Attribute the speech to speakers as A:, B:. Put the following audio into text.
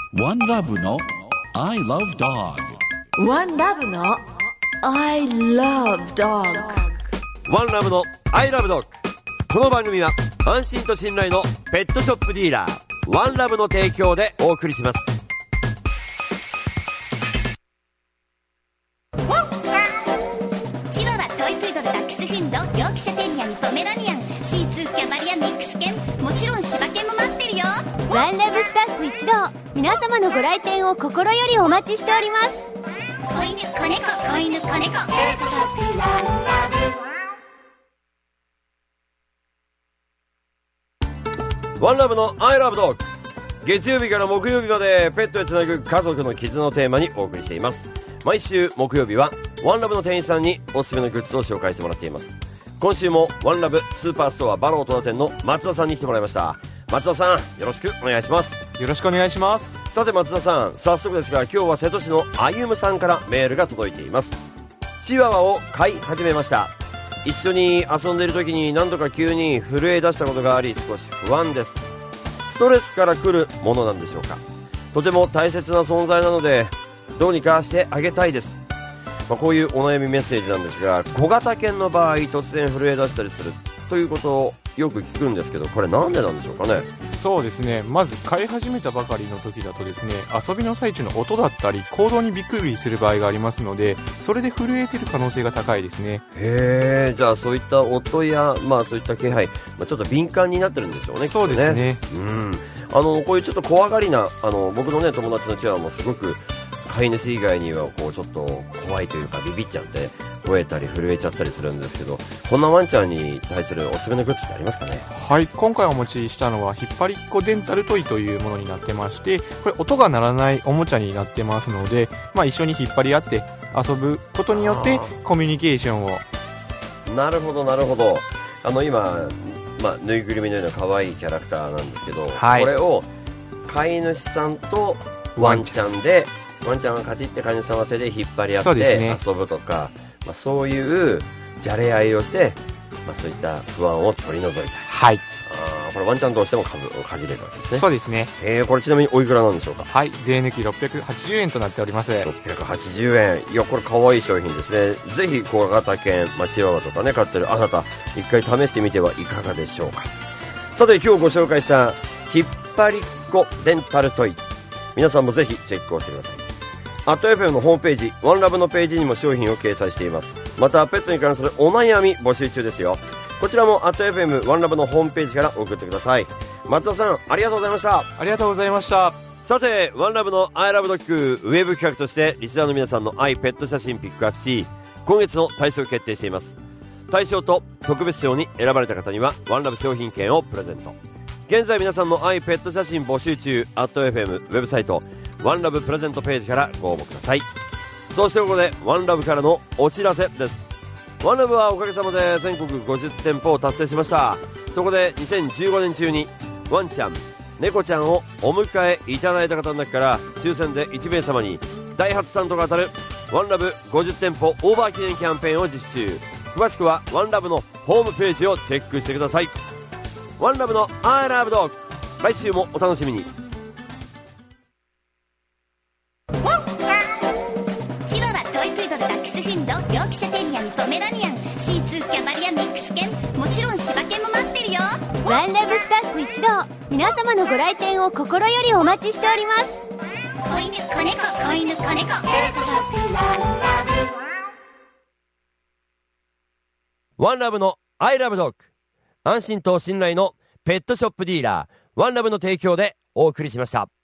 A: ワンラブの I love dog。
B: ワンラブの I love dog。
C: ワンラブの I love dog。 この番組は安心と信頼のペットショップディーラーワンラブの提供でお送りします。
D: チワワ、トイプードル、ダックスフンド、ヨークシャテリアン、ポメラニアン、シーツー、キャバリア、ミックス犬、もちろん柴犬も待ってるよ。
E: ワンラブスタッフ一同、皆様のご来店を心よりお待ちしております。
D: 子犬、子猫、子犬、子猫、ペットショップワンラ
C: ブ。ワンラブの I love dog。 月曜日から木曜日までペットへつなぐ家族の絆をテーマにお送りしています。毎週木曜日はワンラブの店員さんにおすすめのグッズを紹介してもらっています。今週もワンラブスーパーストアバロー戸田店の松田さんに来てもらいました。松田さん、よろしくお願いします。
F: よろしくお願いします。
C: さて松田さん、早速ですが今日は瀬戸市のあゆむさんからメールが届いています。チワワを飼い始めました。一緒に遊んでいる時に何度か急に震え出したことがあり少し不安です。ストレスから来るものなんでしょうか。とても大切な存在なのでどうにかしてあげたいです。こういうお悩みメッセージなんですが、小型犬の場合突然震え出したりするということをよく聞くんですけど、これなんでなんでしょうかね。
F: そうですね、まず飼い始めたばかりの時だとですね、遊びの最中の音だったり行動にびっくりする場合がありますので、それで震えてる可能性が高いですね。
C: へえ、じゃあそういった音や、そういった気配、ちょっと敏感になってるんでしょうね。
F: そうですね。
C: こういうちょっと怖がりな僕のね友達のチワワもすごく飼い主以外にはこうちょっと怖いというかビビっちゃって吠えたり震えちゃったりするんですけど、こんなワンちゃんに対するおすすめのグッズってありますかね。
F: はい、今回お持ちしたのは引っ張りっこデンタルトイというものになってまして、これ音が鳴らないおもちゃになってますので、一緒に引っ張り合って遊ぶことによってコミュニケーションを。
C: なるほどなるほど。今、ぬいぐるみのような可愛いキャラクターなんですけど、これを飼い主さんとワンちゃんで、ワンちゃんがかじって飼い主さんは手で引っ張り合って遊ぶとか、そういうじゃれ合いをして、そういった不安を取り除いたり。
F: はい。
C: これワンちゃんどうしてもかじれるわけですね。
F: そうですね。
C: これちなみにおいくらなんでしょうか。
F: はい、税抜き680円となっております。
C: 680円。いや、これ可愛い商品ですね。ぜひ小型犬、チワワとかね飼ってるあなた、一回試してみてはいかがでしょうか。さて今日ご紹介した引っ張りっこデンタルトイ、皆さんもぜひチェックをしてください。アット FM のホームページワンラブのページにも商品を掲載しています。またペットに関するお悩み募集中ですよ。こちらもアット FM ワンラブのホームページから送ってください。松田さん、ありがとうございました。
F: ありがとうございました。
C: さてワンラブの I love dog ウェブ企画としてリスナーの皆さんの愛ペット写真ピックアップし、今月の大賞決定しています。大賞と特別賞に選ばれた方にはワンラブ商品券をプレゼント。現在皆さんの愛ペット写真募集中。アット FM ウェブサイトワンラブプレゼントページからご応募ください。そしてここでワンラブからのお知らせです。ワンラブはおかげさまで全国50店舗を達成しました。そこで2015年中にワンちゃん、猫ちゃんをお迎えいただいた方の中から抽選で1名様にダイハツサントが当たるワンラブ50店舗オーバー記念キャンペーンを実施中。詳しくはワンラブのホームページをチェックしてください。ワンラブの I love dog、 来週もお楽しみに。
D: チワワ、トイプードル、ダックスフンド、ヨークシャテリアン、ポメラニアン、シーツー、キャバリア、ミックス犬、もちろん柴犬も待ってるよ。
E: ワンラブスタッフ一同、皆様のご来店を心よりお待ちしております。
D: 子犬、子猫、子犬、子猫、ペットショップワンラブ。
C: ワンラブの I love dog、 安心と信頼のペットショップディーラーワンラブの提供でお送りしました。